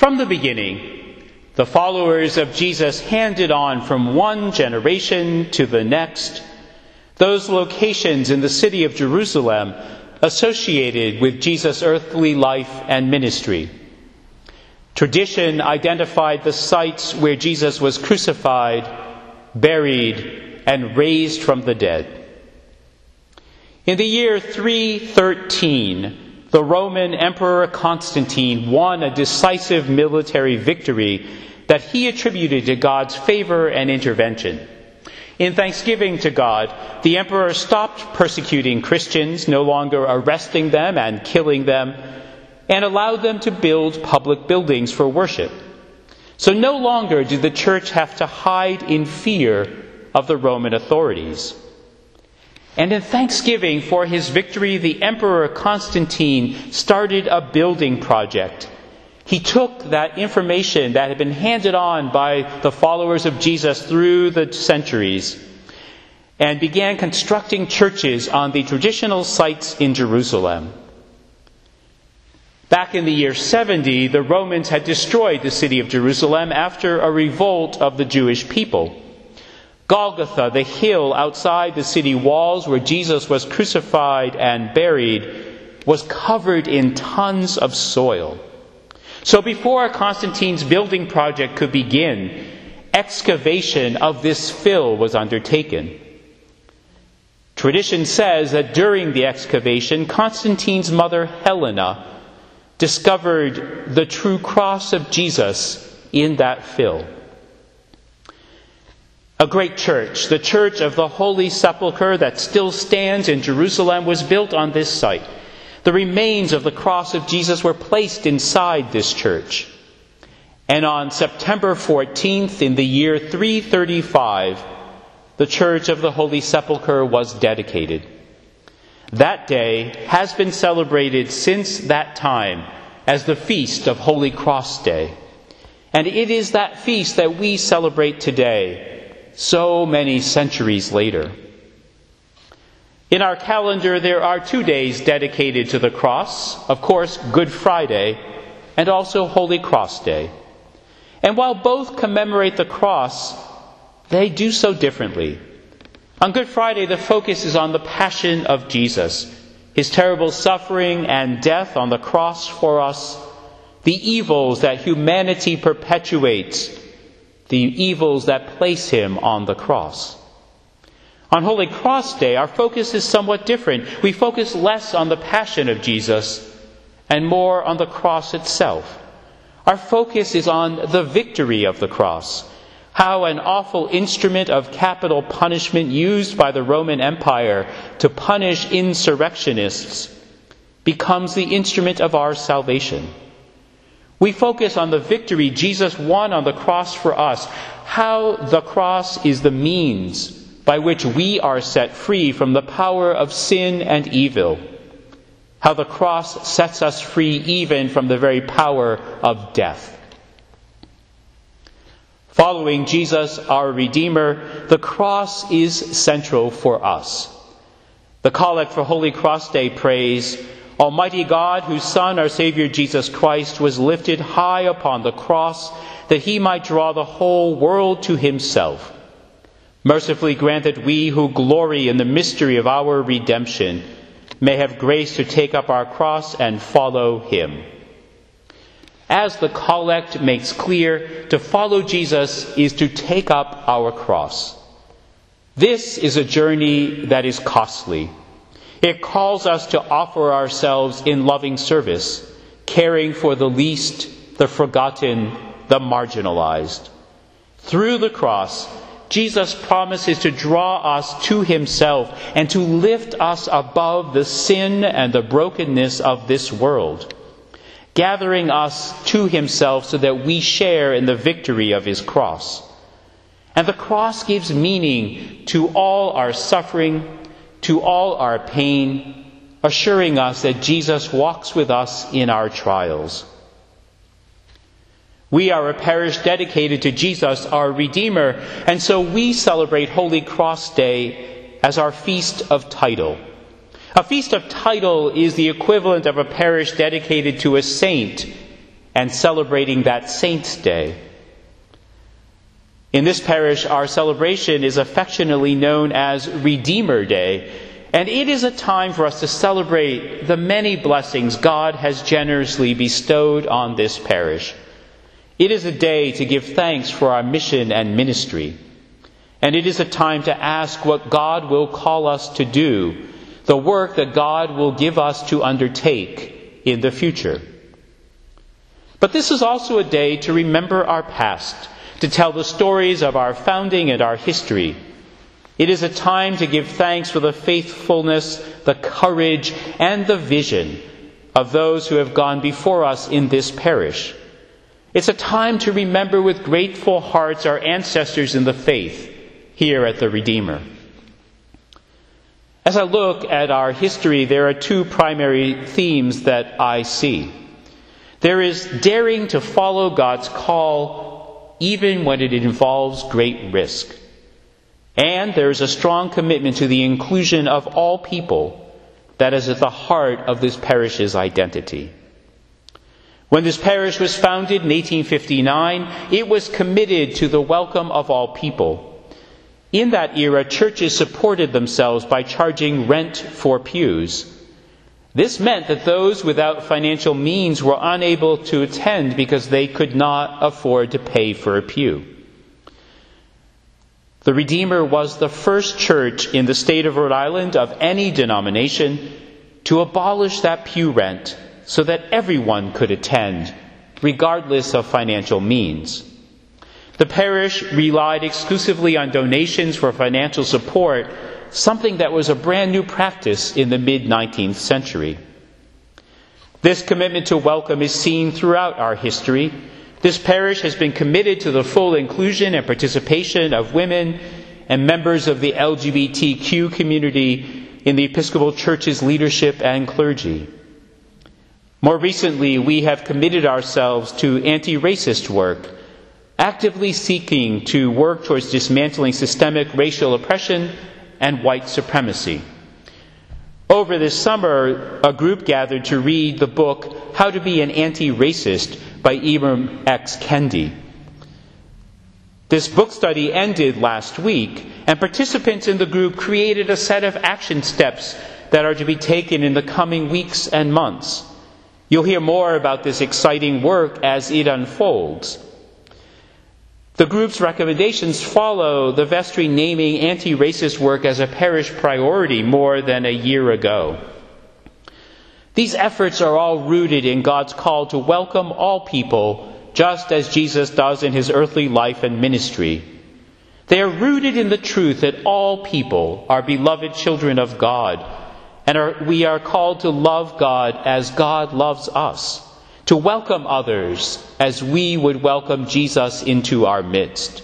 From the beginning, the followers of Jesus handed on from one generation to the next those locations in the city of Jerusalem associated with Jesus' earthly life and ministry. Tradition identified the sites where Jesus was crucified, buried, and raised from the dead. In the year 313, the Roman Emperor Constantine won a decisive military victory that he attributed to God's favor and intervention. In thanksgiving to God, the emperor stopped persecuting Christians, no longer arresting them and killing them, and allowed them to build public buildings for worship. So no longer did the church have to hide in fear of the Roman authorities. And in thanksgiving for his victory, the Emperor Constantine started a building project. He took that information that had been handed on by the followers of Jesus through the centuries and began constructing churches on the traditional sites in Jerusalem. Back in the year 70, the Romans had destroyed the city of Jerusalem after a revolt of the Jewish people. Golgotha, the hill outside the city walls where Jesus was crucified and buried, was covered in tons of soil. So before Constantine's building project could begin, excavation of this fill was undertaken. Tradition says that during the excavation, Constantine's mother Helena discovered the true cross of Jesus in that fill. A great church, the Church of the Holy Sepulchre that still stands in Jerusalem, was built on this site. The remains of the cross of Jesus were placed inside this church. And on September 14th, in the year 335, the Church of the Holy Sepulchre was dedicated. That day has been celebrated since that time as the Feast of Holy Cross Day. And it is that feast that we celebrate today, so many centuries later. In our calendar, there are 2 days dedicated to the cross. Of course, Good Friday and also Holy Cross Day. And while both commemorate the cross, they do so differently. On Good Friday, the focus is on the passion of Jesus, his terrible suffering and death on the cross for us, the evils that humanity perpetuates, the evils that place him on the cross. On Holy Cross Day, our focus is somewhat different. We focus less on the passion of Jesus and more on the cross itself. Our focus is on the victory of the cross, how an awful instrument of capital punishment used by the Roman Empire to punish insurrectionists becomes the instrument of our salvation. We focus on the victory Jesus won on the cross for us, how the cross is the means by which we are set free from the power of sin and evil, how the cross sets us free even from the very power of death. Following Jesus, our Redeemer, the cross is central for us. The Collect for Holy Cross Day prays, Almighty God, whose Son, our Savior Jesus Christ, was lifted high upon the cross that he might draw the whole world to himself. Mercifully grant that we who glory in the mystery of our redemption may have grace to take up our cross and follow him. As the Collect makes clear, to follow Jesus is to take up our cross. This is a journey that is costly. It calls us to offer ourselves in loving service, caring for the least, the forgotten, the marginalized. Through the cross, Jesus promises to draw us to himself and to lift us above the sin and the brokenness of this world, gathering us to himself so that we share in the victory of his cross. And the cross gives meaning to all our suffering, to all our pain, assuring us that Jesus walks with us in our trials. We are a parish dedicated to Jesus, our Redeemer, and so we celebrate Holy Cross Day as our Feast of Title. A Feast of Title is the equivalent of a parish dedicated to a saint and celebrating that Saint's Day. In this parish, our celebration is affectionately known as Redeemer Day, and it is a time for us to celebrate the many blessings God has generously bestowed on this parish. It is a day to give thanks for our mission and ministry, and it is a time to ask what God will call us to do, the work that God will give us to undertake in the future. But this is also a day to remember our past, to tell the stories of our founding and our history. It is a time to give thanks for the faithfulness, the courage, and the vision of those who have gone before us in this parish. It's a time to remember with grateful hearts our ancestors in the faith here at the Redeemer. As I look at our history, there are two primary themes that I see. There is daring to follow God's call even when it involves great risk. And there is a strong commitment to the inclusion of all people that is at the heart of this parish's identity. When this parish was founded in 1859, it was committed to the welcome of all people. In that era, churches supported themselves by charging rent for pews. This meant that those without financial means were unable to attend because they could not afford to pay for a pew. The Redeemer was the first church in the state of Rhode Island of any denomination to abolish that pew rent so that everyone could attend, regardless of financial means. The parish relied exclusively on donations for financial support, something that was a brand new practice in the mid-19th century. This commitment to welcome is seen throughout our history. This parish has been committed to the full inclusion and participation of women and members of the LGBTQ community in the Episcopal Church's leadership and clergy. More recently, we have committed ourselves to anti-racist work, actively seeking to work towards dismantling systemic racial oppression and white supremacy. Over this summer, a group gathered to read the book How to Be an Anti-Racist by Ibram X. Kendi. This book study ended last week, and participants in the group created a set of action steps that are to be taken in the coming weeks and months. You'll hear more about this exciting work as it unfolds. The group's recommendations follow the vestry naming anti-racist work as a parish priority more than a year ago. These efforts are all rooted in God's call to welcome all people, just as Jesus does in his earthly life and ministry. They are rooted in the truth that all people are beloved children of God, and we are called to love God as God loves us, to welcome others as we would welcome Jesus into our midst.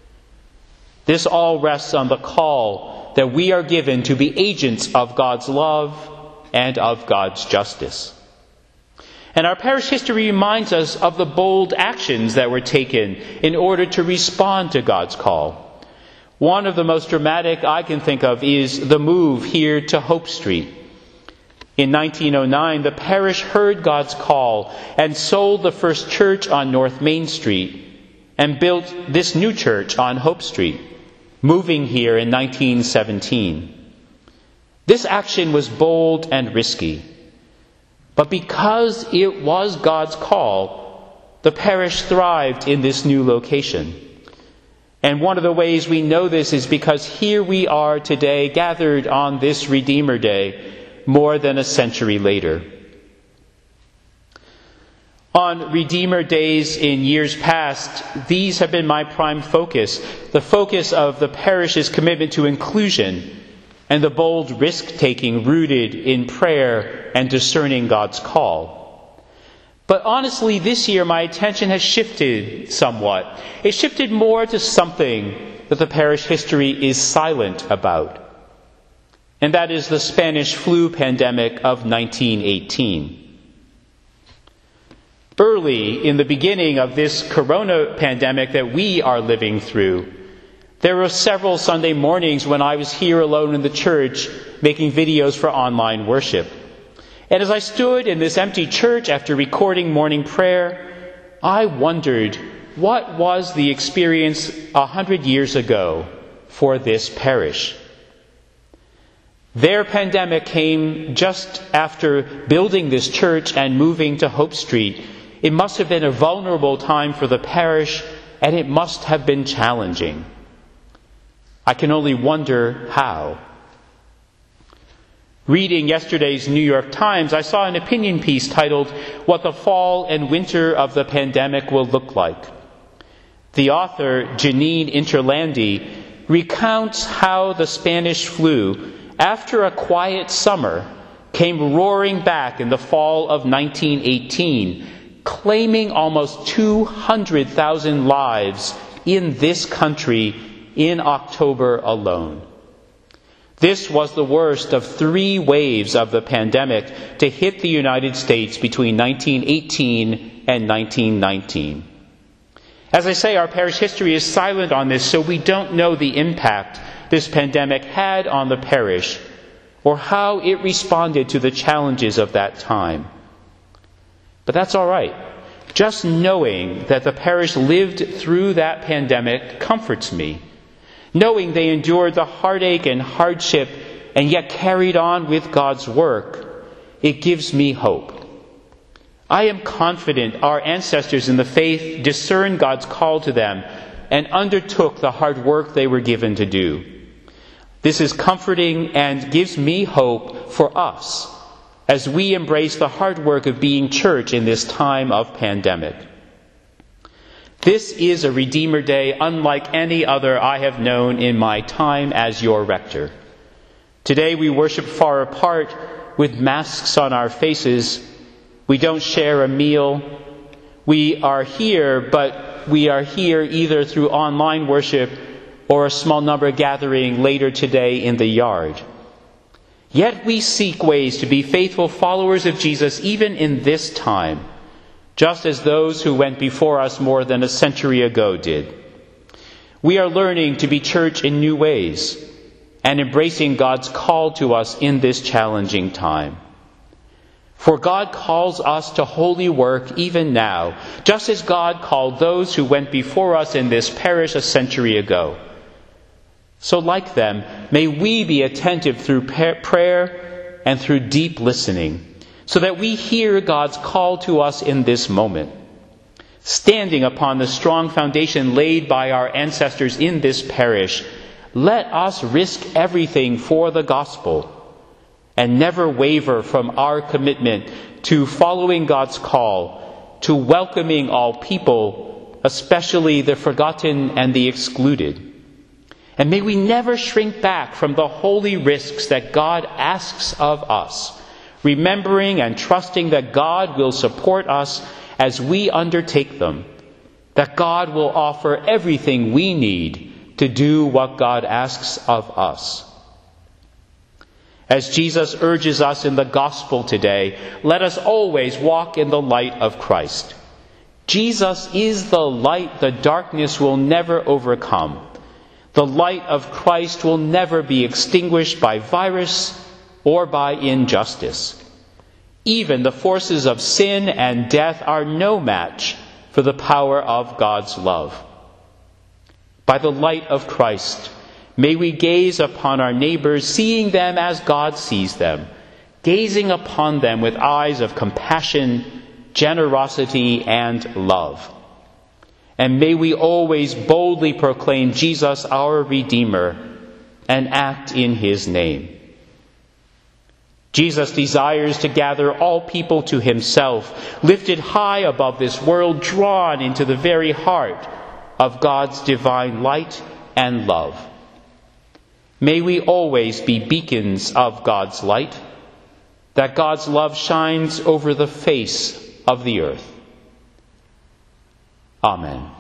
This all rests on the call that we are given to be agents of God's love and of God's justice. And our parish history reminds us of the bold actions that were taken in order to respond to God's call. One of the most dramatic I can think of is the move here to Hope Street. In 1909, the parish heard God's call and sold the first church on North Main Street and built this new church on Hope Street, moving here in 1917. This action was bold and risky, but because it was God's call, the parish thrived in this new location. And one of the ways we know this is because here we are today, gathered on this Redeemer Day, more than a century later. On Redeemer Days in years past, these have been my prime focus, the focus of the parish's commitment to inclusion and the bold risk-taking rooted in prayer and discerning God's call. But honestly, this year my attention has shifted somewhat. It shifted more to something that the parish history is silent about. And that is the Spanish flu pandemic of 1918. Early in the beginning of this corona pandemic that we are living through, there were several Sunday mornings when I was here alone in the church making videos for online worship. And as I stood in this empty church after recording morning prayer, I wondered, what was the experience 100 years ago for this parish? Their pandemic came just after building this church and moving to Hope Street. It must have been a vulnerable time for the parish, and it must have been challenging. I can only wonder how. Reading yesterday's New York Times, I saw an opinion piece titled, "What the Fall and Winter of the Pandemic Will Look Like." The author, Janine Interlandi, recounts how the Spanish flu, after a quiet summer, came roaring back in the fall of 1918, claiming almost 200,000 lives in this country in October alone. This was the worst of 3 waves of the pandemic to hit the United States between 1918 and 1919. As I say, our parish history is silent on this, so we don't know the impact this pandemic had on the parish or how it responded to the challenges of that time. But that's all right. Just knowing that the parish lived through that pandemic comforts me. Knowing they endured the heartache and hardship and yet carried on with God's work, it gives me hope. I am confident our ancestors in the faith discerned God's call to them and undertook the hard work they were given to do. This is comforting and gives me hope for us as we embrace the hard work of being church in this time of pandemic. This is a Redeemer Day unlike any other I have known in my time as your rector. Today we worship far apart with masks on our faces. We don't share a meal. We are here, but we are here either through online worship or a small number gathering later today in the yard. Yet we seek ways to be faithful followers of Jesus even in this time, just as those who went before us more than a century ago did. We are learning to be church in new ways and embracing God's call to us in this challenging time. For God calls us to holy work even now, just as God called those who went before us in this parish a century ago. So like them, may we be attentive through prayer and through deep listening, so that we hear God's call to us in this moment. Standing upon the strong foundation laid by our ancestors in this parish, let us risk everything for the gospel and never waver from our commitment to following God's call, to welcoming all people, especially the forgotten and the excluded. And may we never shrink back from the holy risks that God asks of us, remembering and trusting that God will support us as we undertake them, that God will offer everything we need to do what God asks of us. As Jesus urges us in the gospel today, let us always walk in the light of Christ. Jesus is the light the darkness will never overcome. The light of Christ will never be extinguished by virus or by injustice. Even the forces of sin and death are no match for the power of God's love. By the light of Christ, may we gaze upon our neighbors, seeing them as God sees them, gazing upon them with eyes of compassion, generosity, and love. And may we always boldly proclaim Jesus our Redeemer and act in his name. Jesus desires to gather all people to himself, lifted high above this world, drawn into the very heart of God's divine light and love. May we always be beacons of God's light, that God's love shines over the face of the earth. Amen.